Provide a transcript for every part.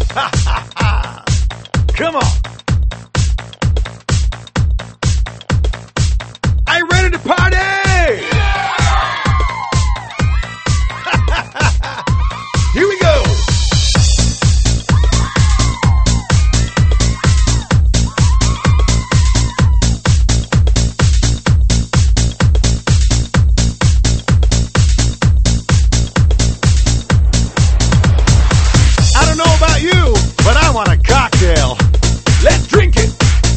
Come on. Are you ready to party? Here we go. I don't know about you, but I want a cocktail. Let's drink it.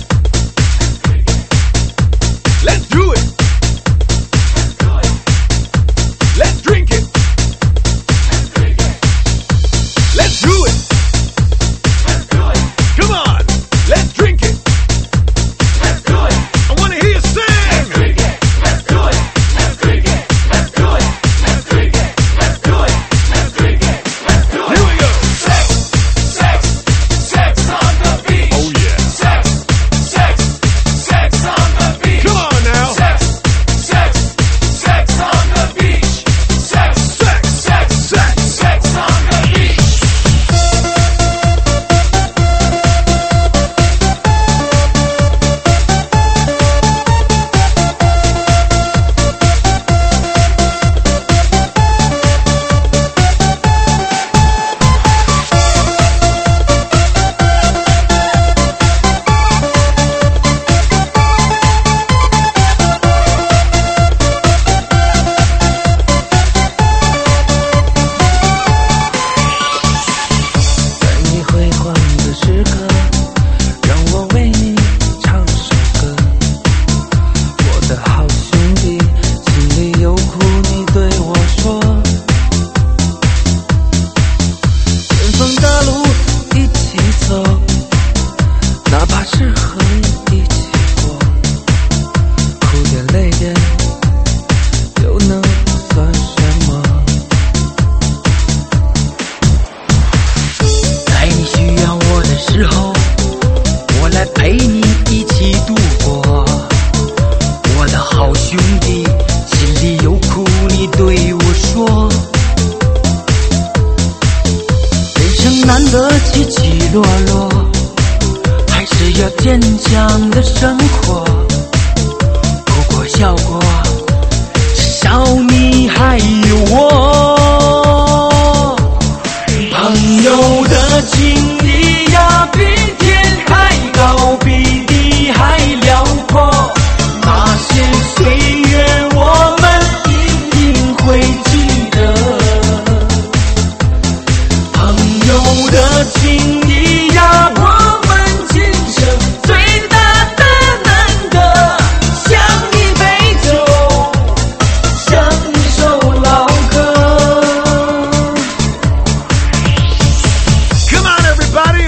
Let's do it. Let's drink it. Let's do it. Come on, let's drink it. I want to hear you sing. Here we go. Oh yeah. Come on now. Everybody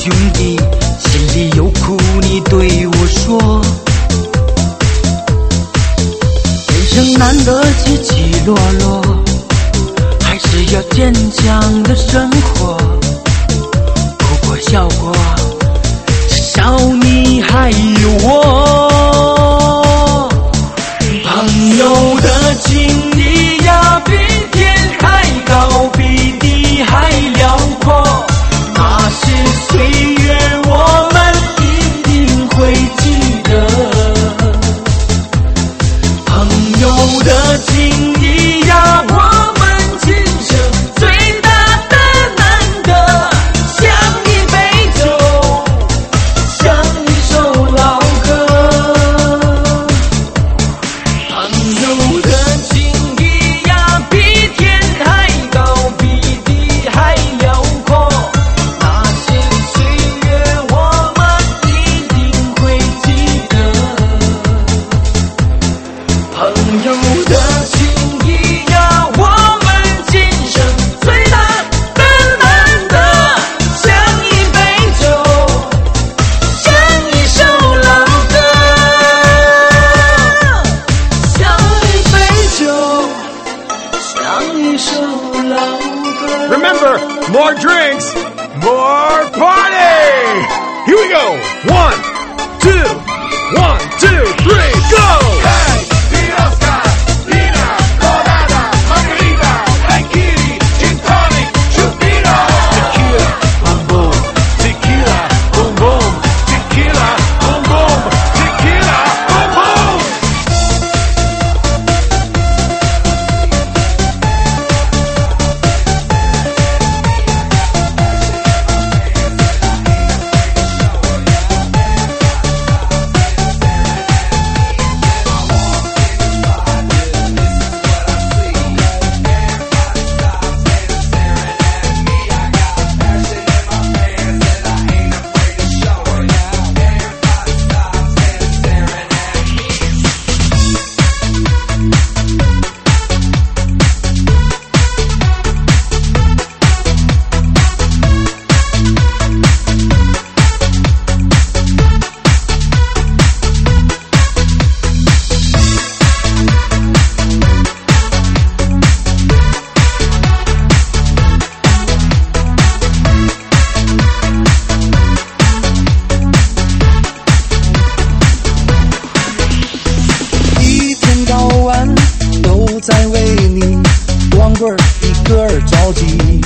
兄弟，心里有苦你对我说。人生难得起起落落，还是要坚强的生活。哭过笑过，至少你还有我。朋友的情谊呀，比天还高，比地还辽阔。那些岁月我们一定会记得。朋友的情谊呀，我们今生最大的难得，像一杯酒，像一首老歌。朋友的情谊呀，比天还高，比地还辽阔。那些岁月我们一定会记得。朋友的情谊呀，我们今生最大的难得，像一杯酒，像一首老歌，像一杯酒，像一首老歌。 Remember, more drinks, more party! Here we go! 1, 2, 1, 2, 3, go! Hey, Pirosca, Pina, Colada, Margarita, Daiquiri, Gin Tonic, Chupino! Tequila, boom boom, tequila, boom boom, tequila, boom boom, tequila, boom boom! 一天到晚都在为你光棍儿一个儿着急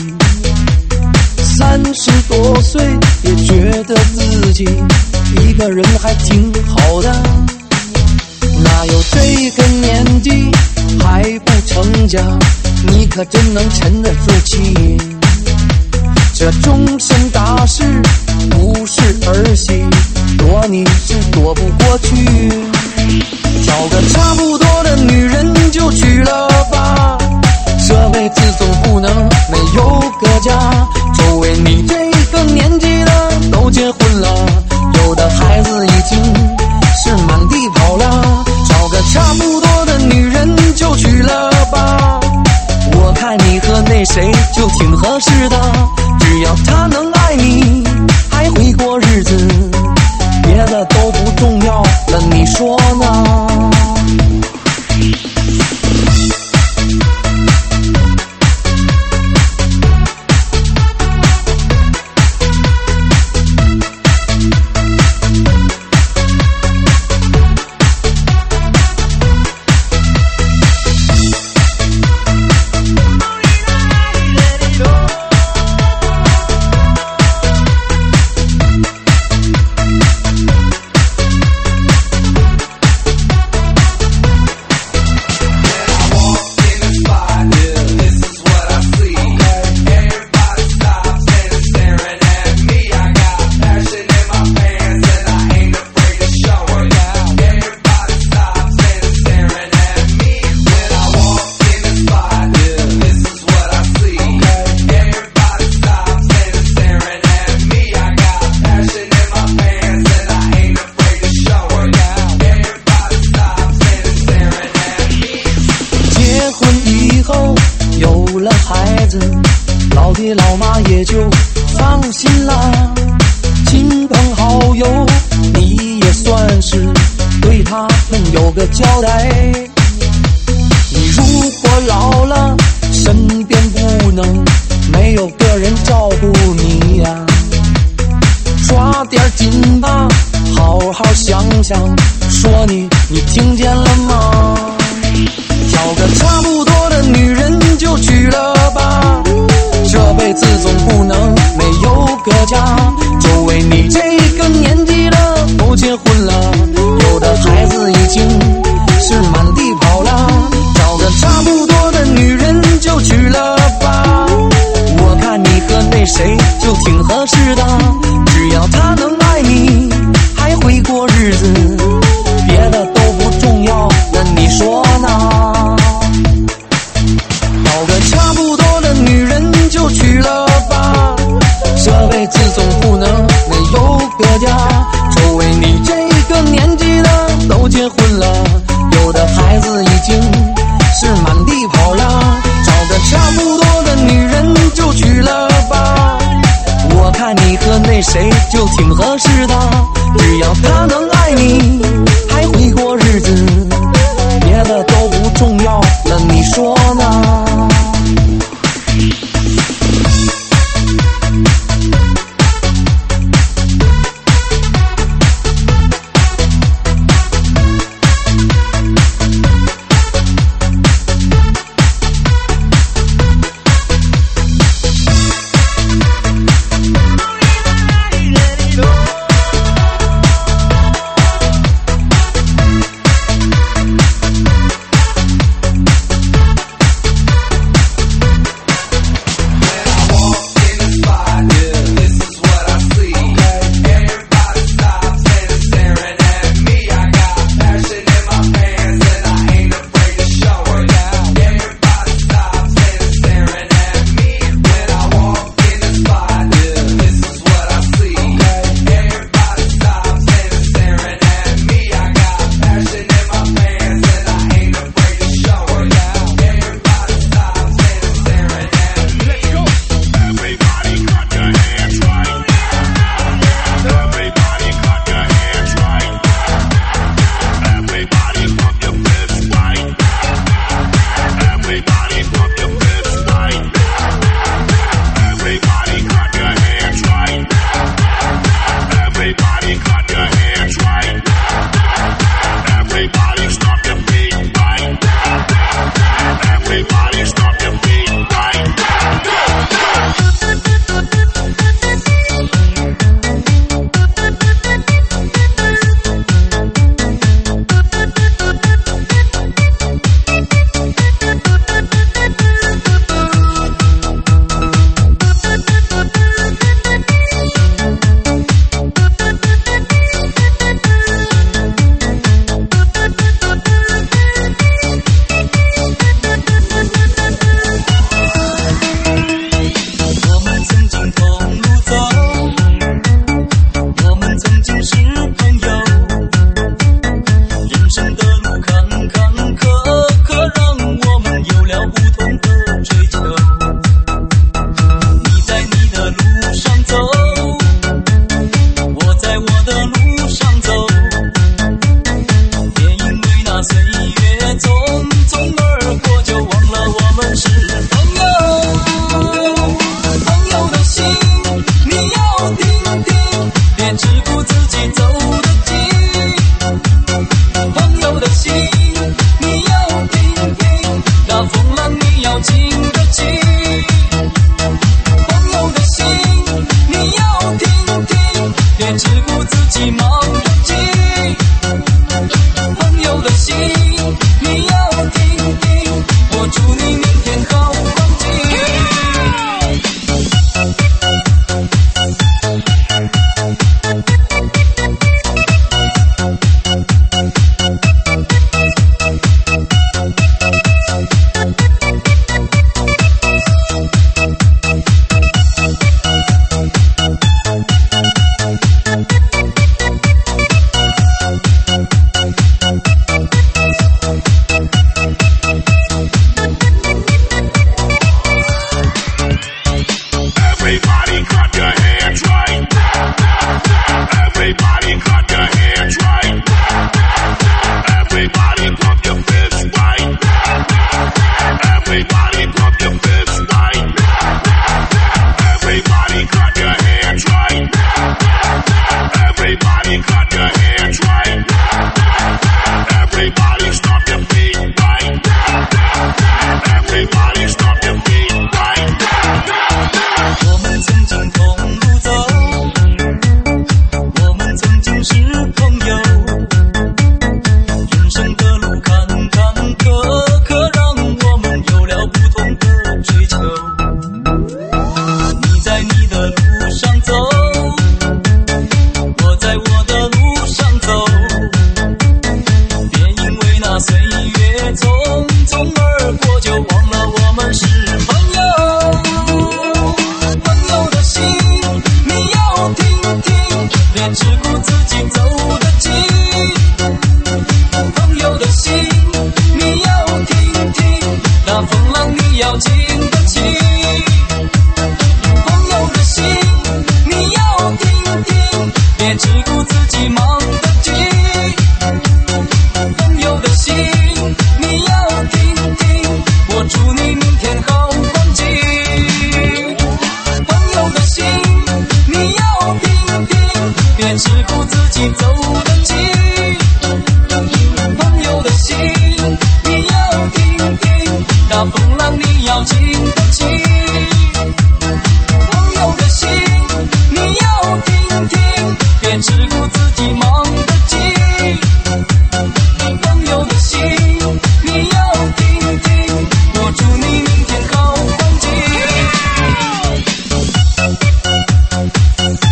，30多岁也觉得自己一个人还挺好的，哪有这个年纪还不成家，你可真能沉得住气。这终身大事不是儿戏，躲你是躲不过去。找个差不多的女人就娶了吧，这辈子总不能没有个家。周围你这个年纪的都结婚了，有的孩子已经是满地跑了。找个差不多的女人就娶了吧，我看你和那谁就挺合适的，只要他能爱你，还会过日子，别的都不重要了，你说呢？老爹老妈也就放心了， 友，你也算是对他们有个交代。你如果老了，身边不能没有个人照顾你呀，抓点紧吧，好好想想，说你听见了吗？找个差不多的女人就娶了吧，这辈子总不能没有个家。周围你这个年纪了都结婚了，有的孩子已经是满地跑了，找个差不多的女人就娶了吧。我看你和那谁就挺合适的，只要他能爱你，还会过日子，别的都不重要，那你说呢？找个差不多的女人就娶了吧，这辈子总不能没有个家。周围你这个年纪的都结婚了，有的孩子已经是满地跑了，找个差不多的女人就娶了吧。我看你和那谁就挺合适的，只要他能爱你，还会过日子，别的都不重要了，你说呢？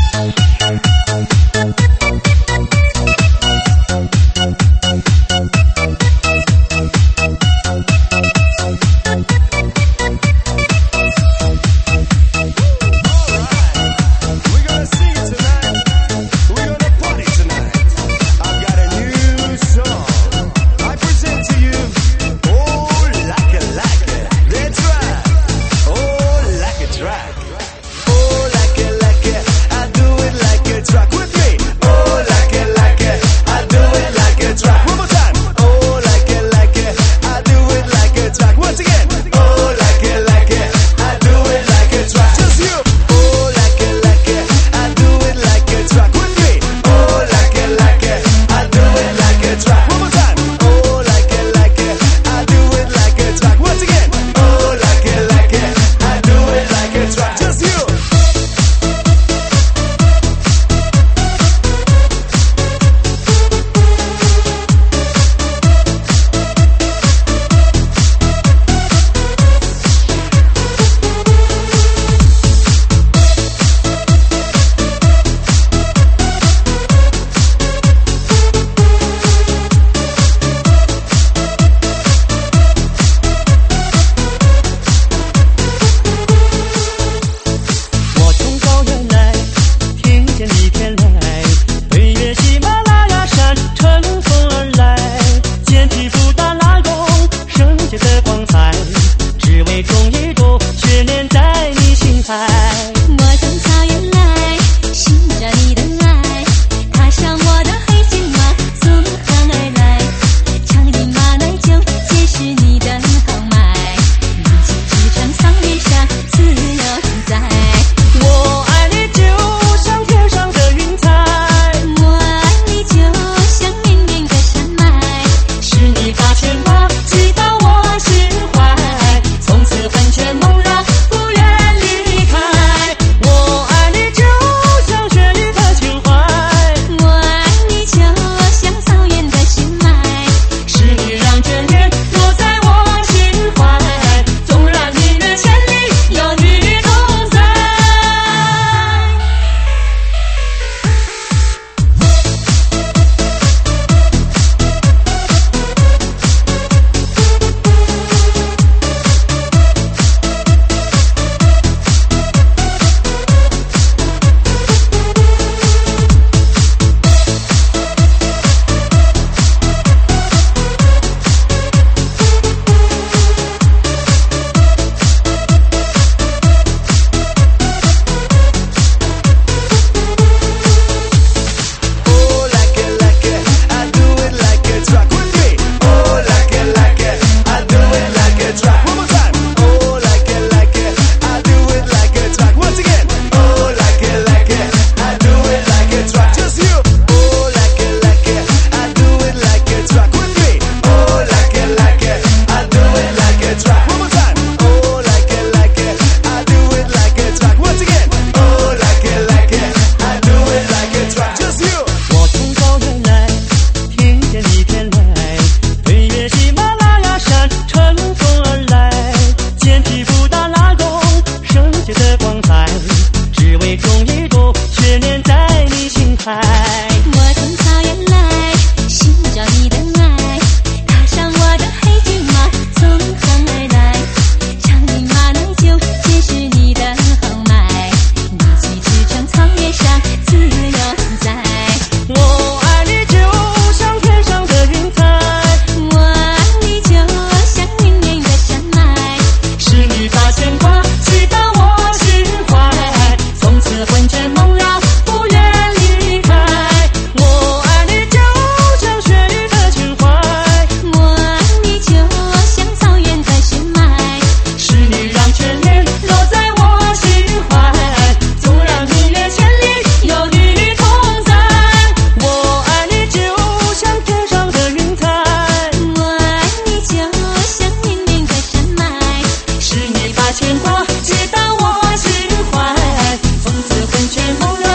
牵挂直到我心怀，从此魂牵梦绕。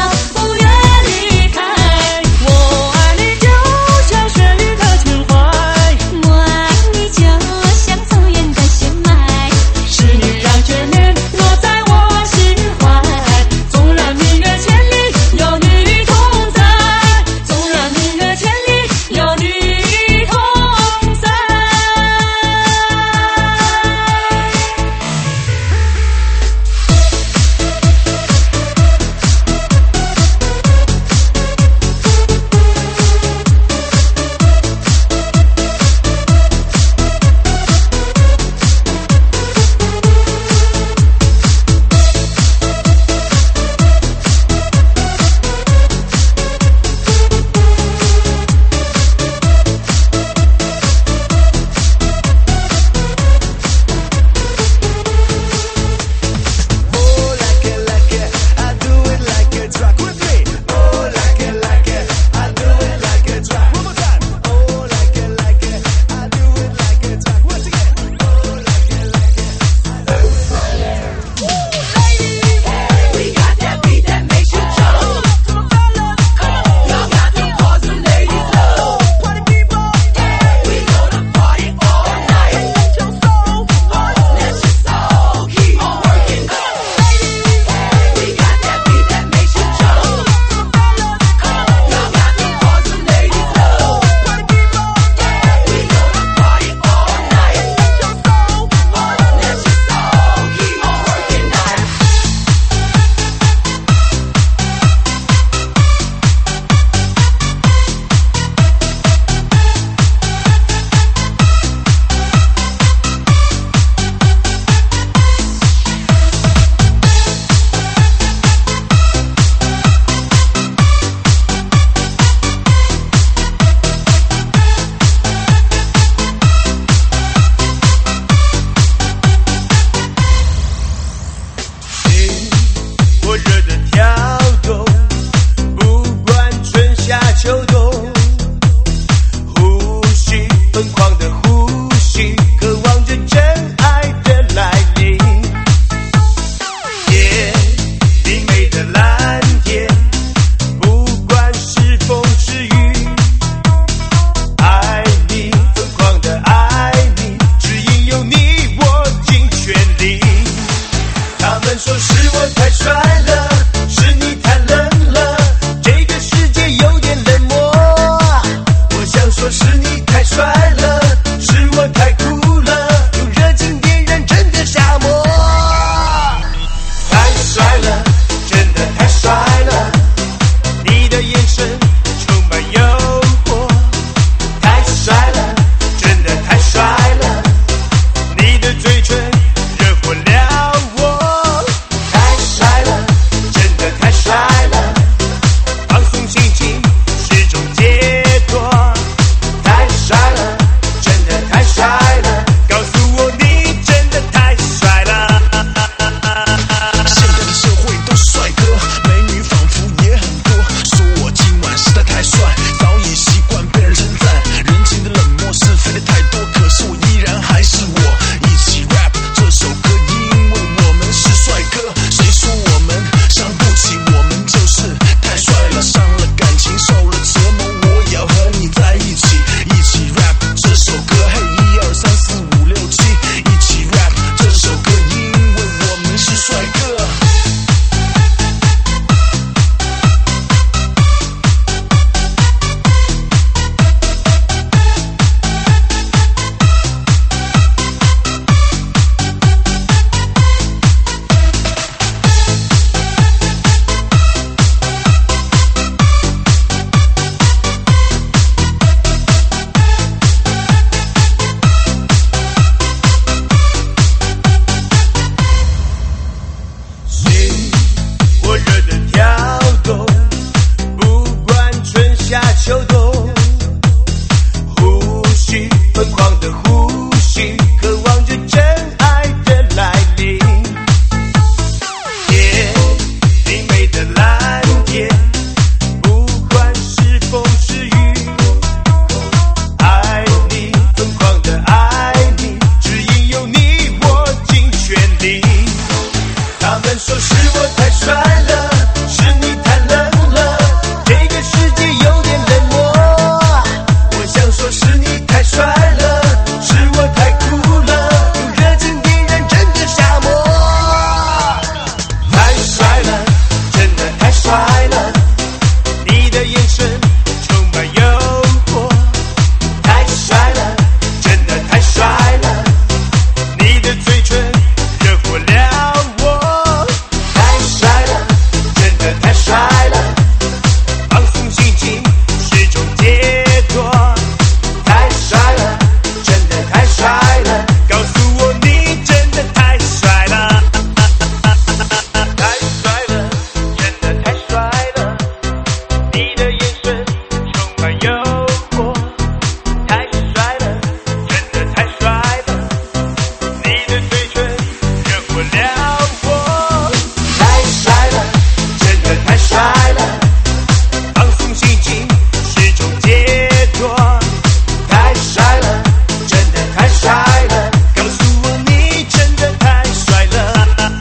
的眼神充满诱惑，太帅了，真的太帅了，你的嘴唇惹火了我，太帅了，真的太帅了，放松心情是种解脱，太帅了，真的太帅了，告诉我你真的太帅了，太帅了，真的太帅了，你的眼神充满诱惑，太帅了，真的太帅了，你的嘴唇惹火了我，太帅了，真的太帅了，放松心情是种解脱，太帅了，真的太帅了，告诉我你真的太帅了。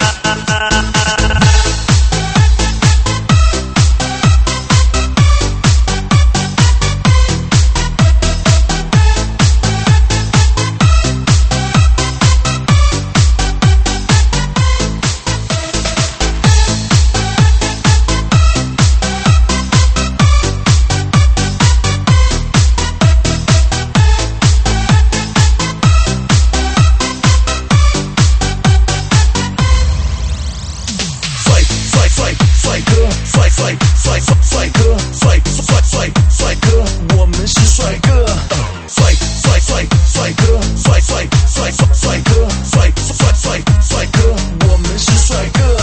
帅哥，我们是帅哥。帅哥，我们是帅哥。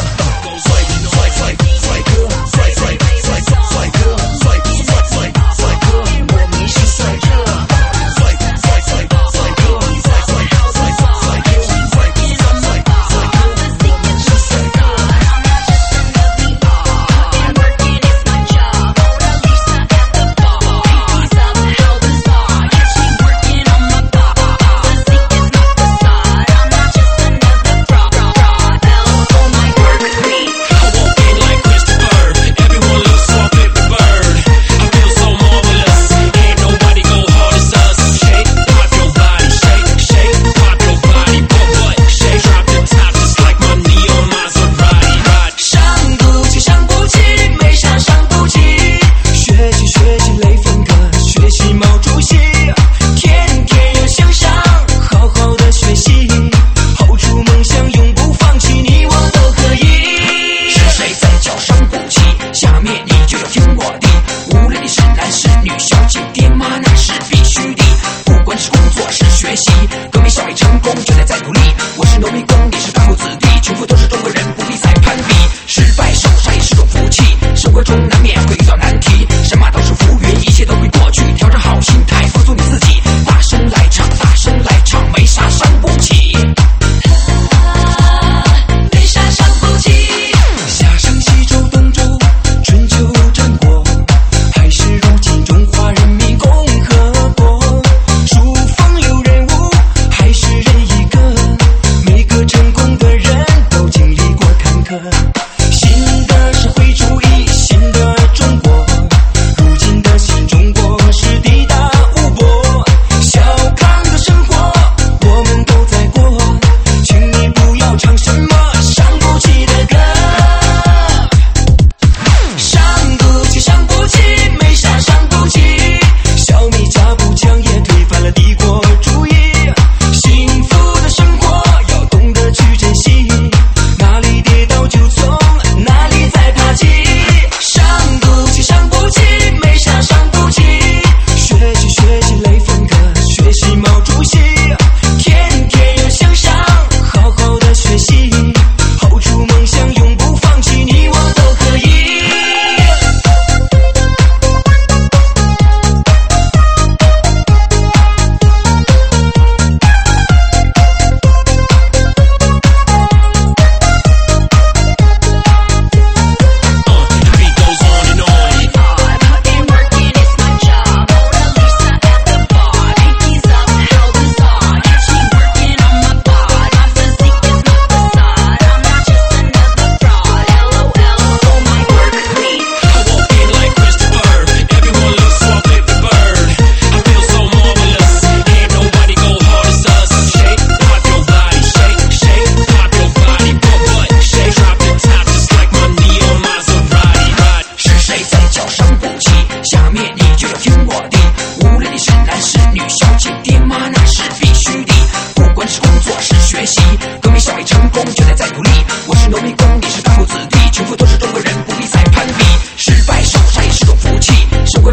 新的社会主义，新的中国。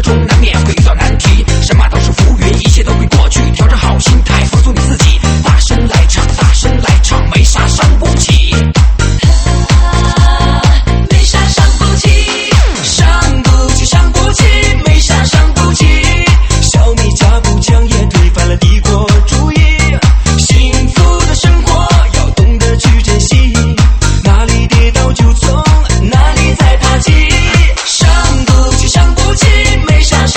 中难免会遇到难题，什么都是浮云，一切都会过去，调整好心态，放松你自己，大声来唱，大声来唱，没啥伤不起， 没啥伤不起， 伤不起，伤不起，没啥伤不起，消弭家不讲也推翻了帝国主义，幸福的生活要懂得去珍惜，哪里跌倒就从哪里再爬起，伤不起，伤不起，没啥伤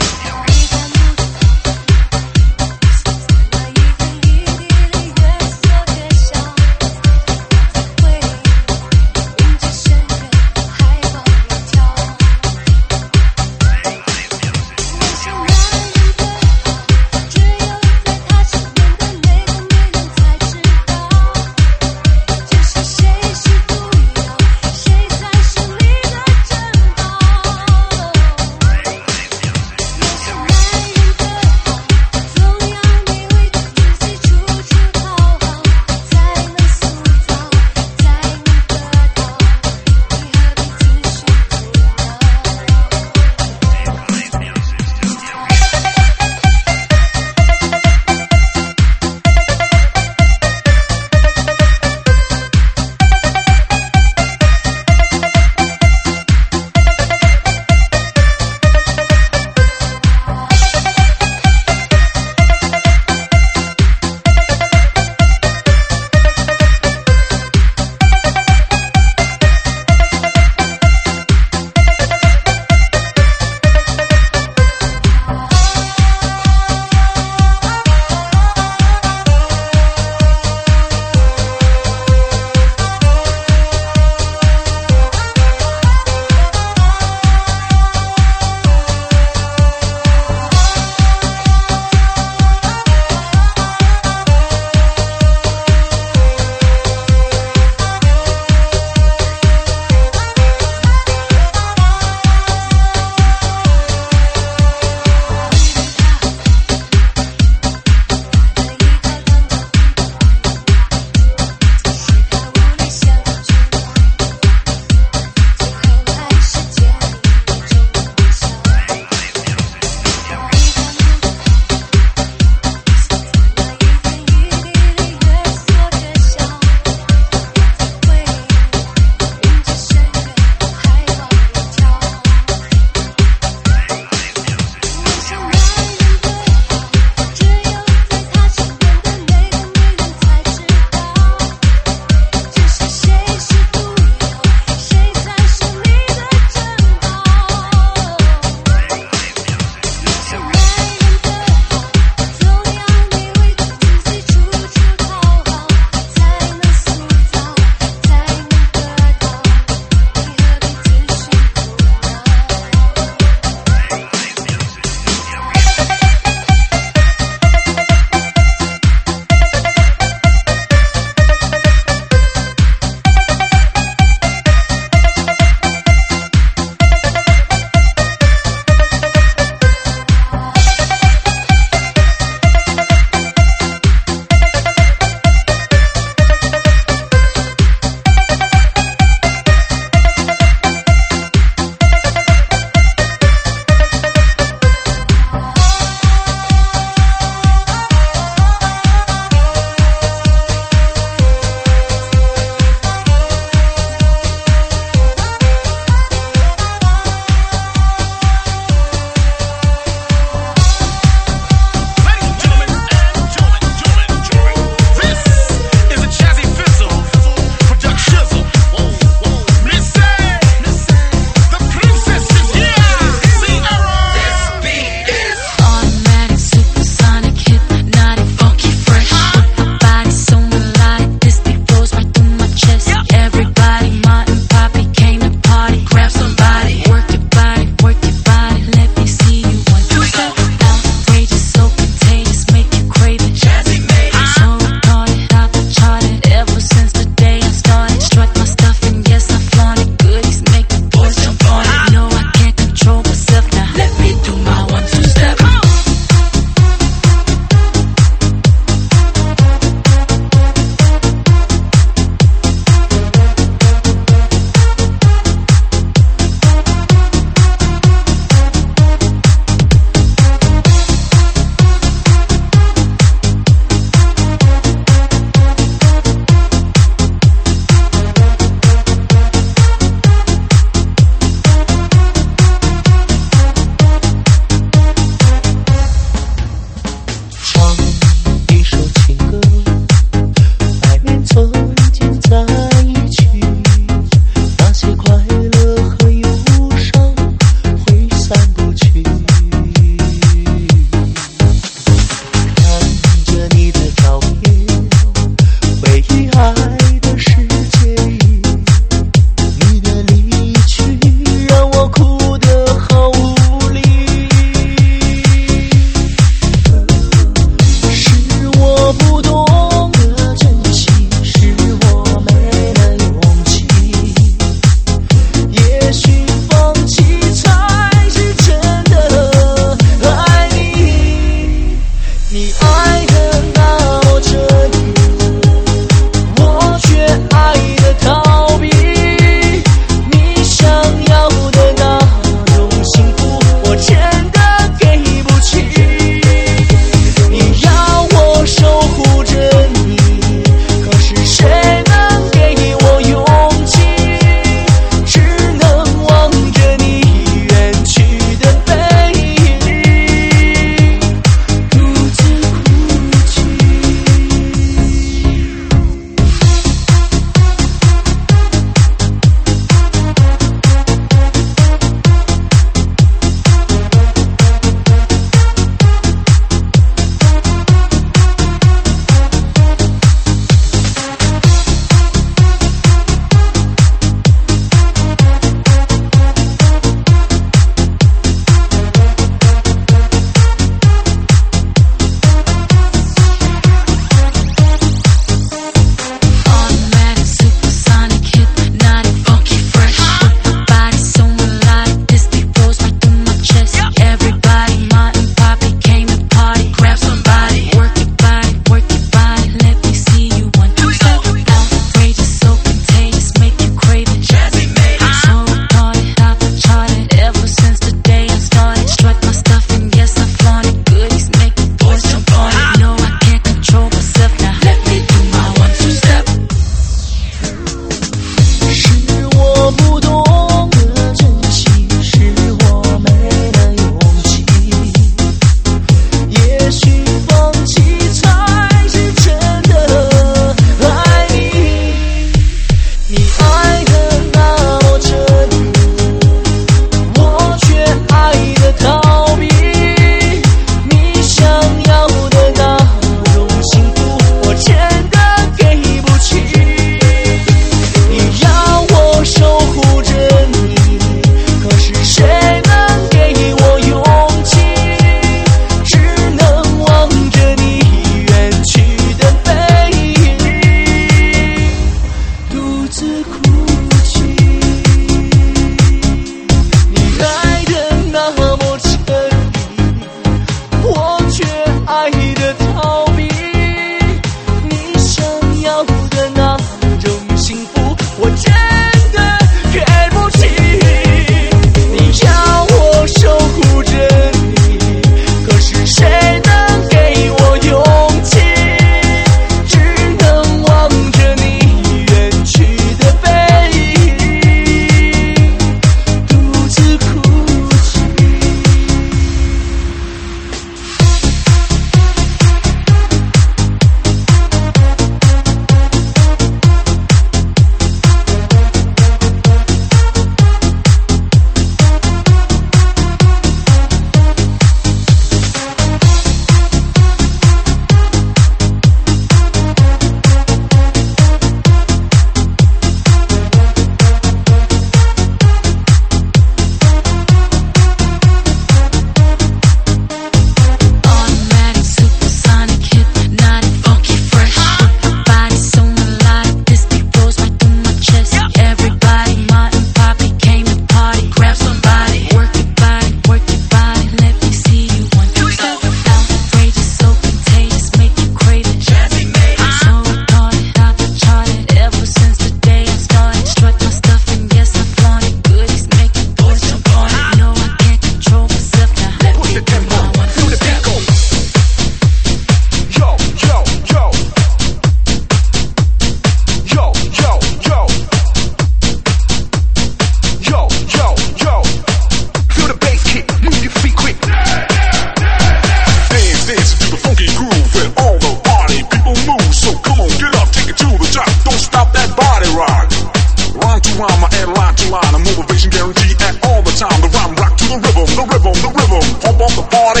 line to line, a motivation guarantee at all the time. The rhyme rock to the rhythm, the rhythm, the rhythm. Pump up the party.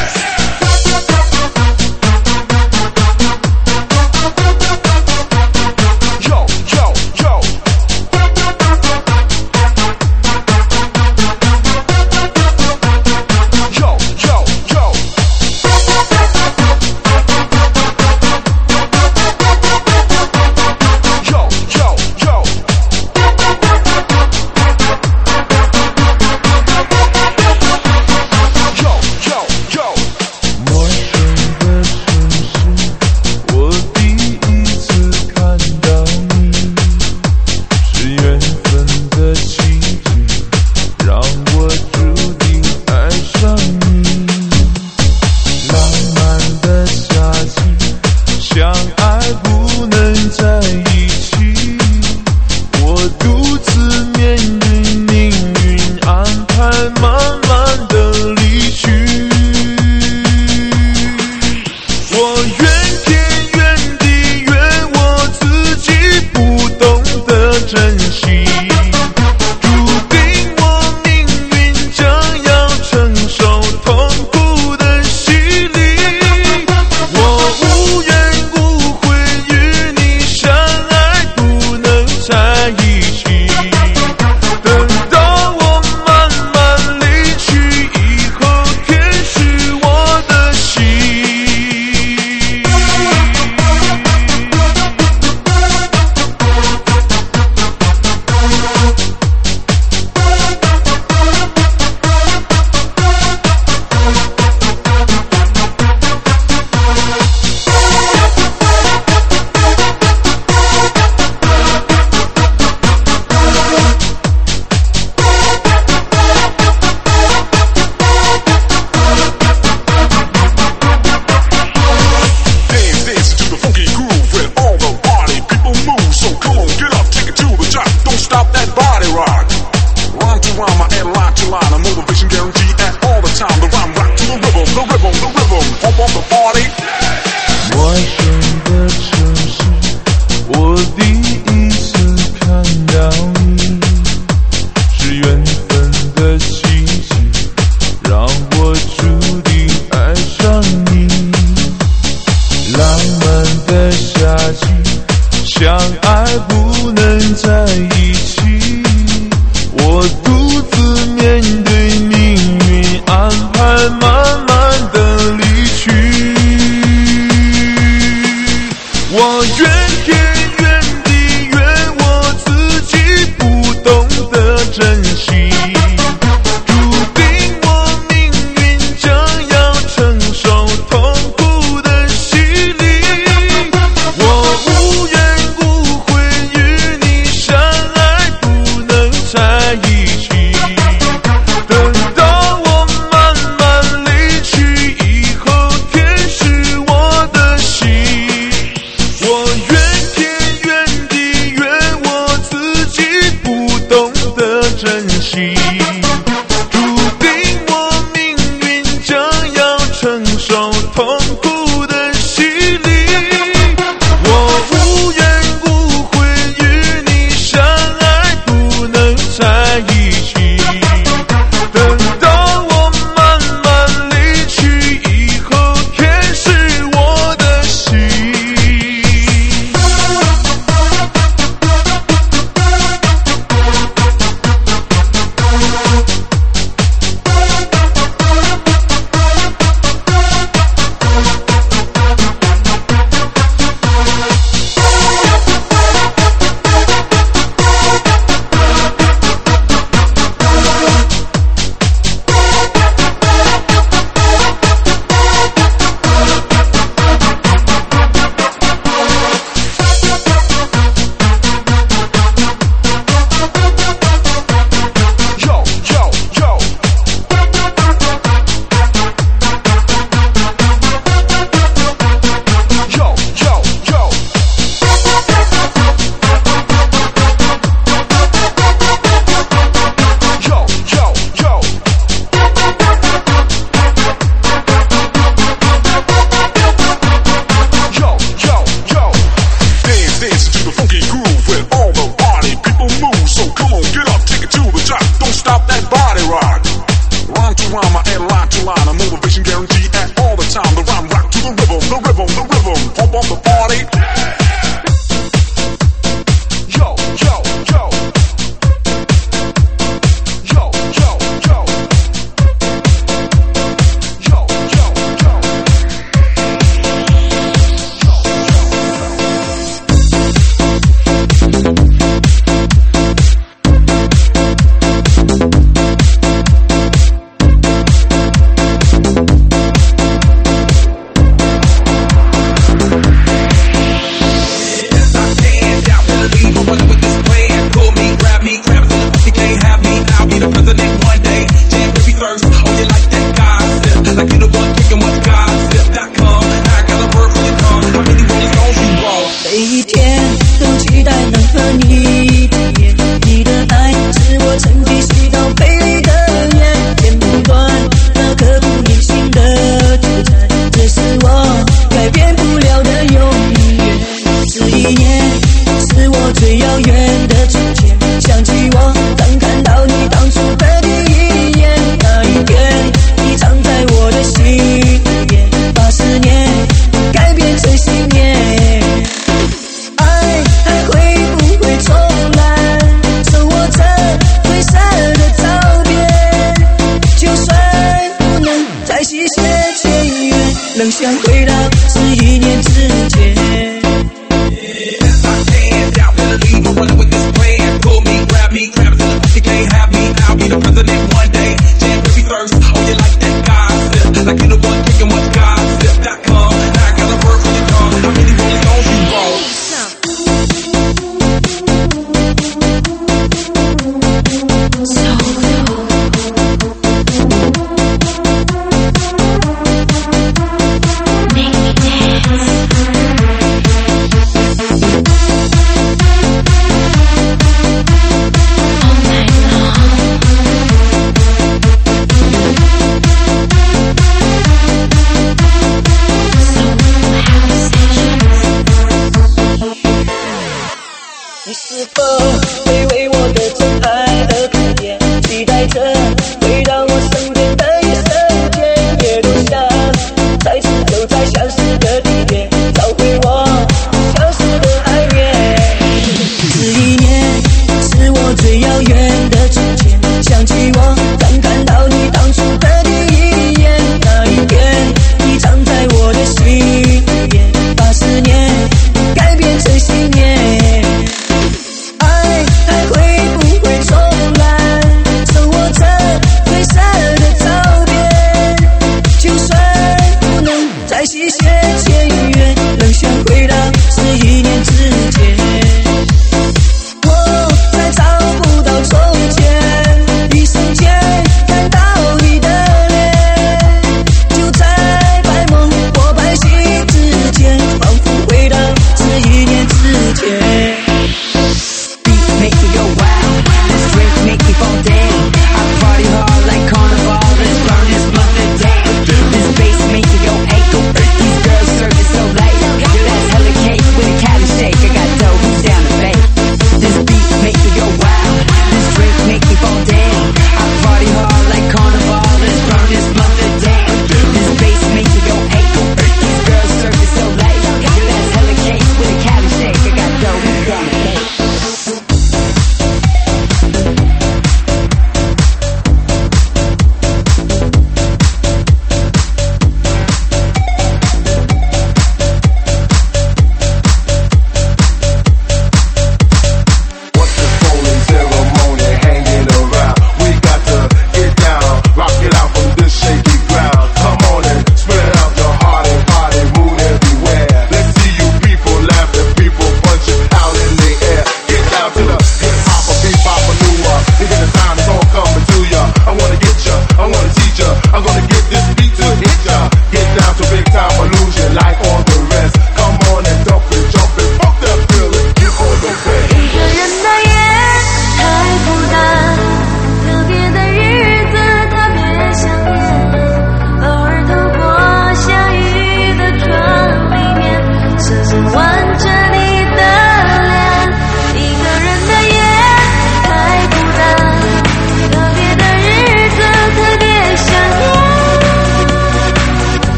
Yo, yo, yo. Yo, yo, yo. Yo, yo, yo. Yo, yo, yo. 陌生的城市，我第一次看到你，是缘分的奇迹，让我注定爱上你。浪漫的夏季，相爱不能在一起，我独自面对命运安排，慢慢的离去。我怨天怨地怨我自己不懂得珍惜，注定我命运将要承受痛苦的洗礼。我无缘无悔与你相爱，不能在一起。等到我慢慢离去以后，天是我的心。 Dance, dance to the funky groove with all the party people move. So come on, get up, take it to the top. Don't stop that body rock. Rhyme to rhyme, I add line to line. A motivation guarantee at all the time. The rhyme rock to the rhythm, the rhythm, the rhythm. Pump up the party. 陌生的城市，我第一次看到你，是缘分的奇迹，让我注定爱上你。浪漫的夏季，相爱不能在一起，我独自面对命运安排，慢慢的离去。我怨天怨地怨我自己不懂得珍惜，注定我命运将要承受痛苦的洗礼。我无缘无悔与你相爱，不能在一起。等到我慢慢离去以后，天是我的心。我怨天怨地怨我自己不懂得珍惜，注定我命运将要承受痛苦的洗礼。我无缘无悔与你相爱，不能在一起。等到我慢慢离去以后，天是我的心。 up, take it to the top. Don't stop that body rock. Rhyme to rhyme, I add line to line. A motivation guarantee at all the time. The rhyme rock to the rhythm, the rhythm, the rhythm. Pump up the party. Yo, yo, yo. Yo, yo, yo. Yo, yo, yo.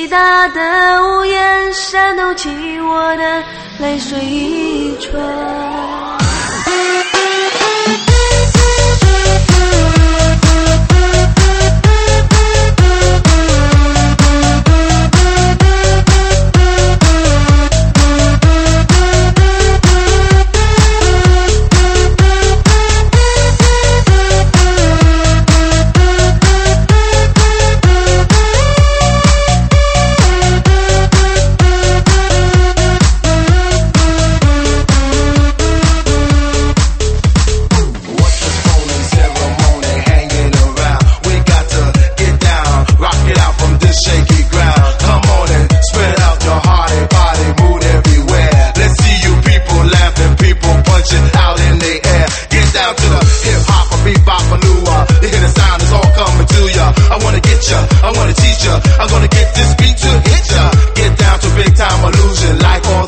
大的屋檐煽动起我的泪水一串。 I wanna teach ya, I'm gonna get this beat to hit ya. Get down to big time illusion, like all